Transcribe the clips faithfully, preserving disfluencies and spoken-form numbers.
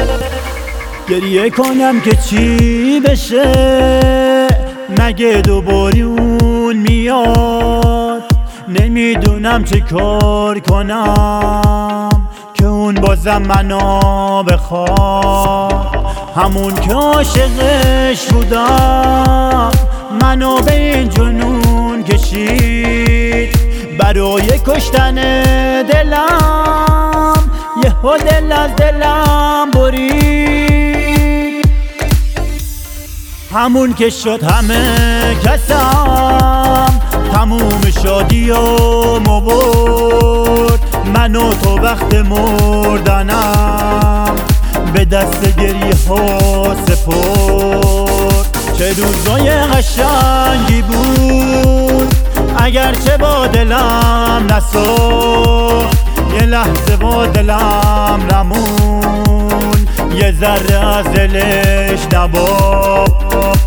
گریه کنم که چی بشه، مگه دوباره اون میاد؟ نمیدونم چه کار کنم که اون بازم منو بخواد. همون که عاشقش بودم منو به این جنون کشید، برای کشتن دلم یهو دل از دلم برید. همون که شد همه کسم تموم شادی و مبرد، من و تو وقت مردنم به دست گریه ها سپرد. چه روزای قشنگی بود اگرچه با دلم نسوخت، یه لحظه با دلم نمون، یه ذره از دلش نبود.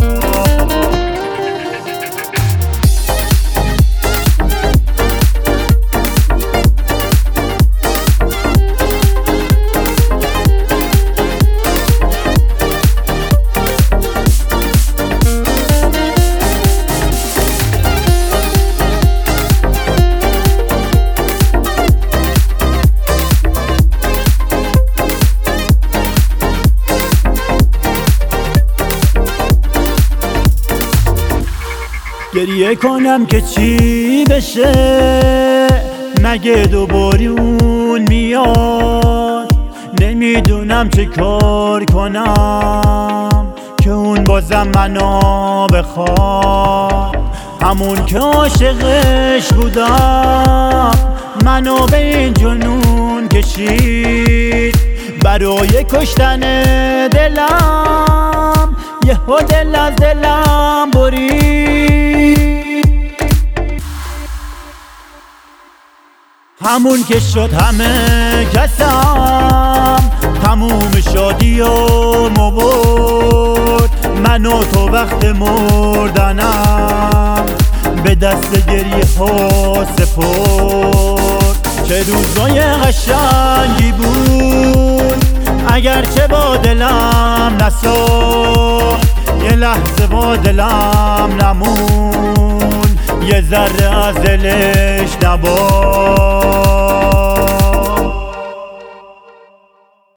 گریه کنم که چی بشه، مگه دوباره اون میاد؟ نمیدونم چه کار کنم که اون بازم منو بخواد. همون که عاشقش بودم منو به این جنون کشید، برای کشتن دلم یهو دل از دلم برید. همون که شد همه کسم تموم شادی و مبرد، من و تو وقت مردنم به دست گریه ها سپرد. چه روزای قشنگی بود اگرچه با دلم نسوخت، یه لحظه با دلم نمون، یه ذره از دلش نبود.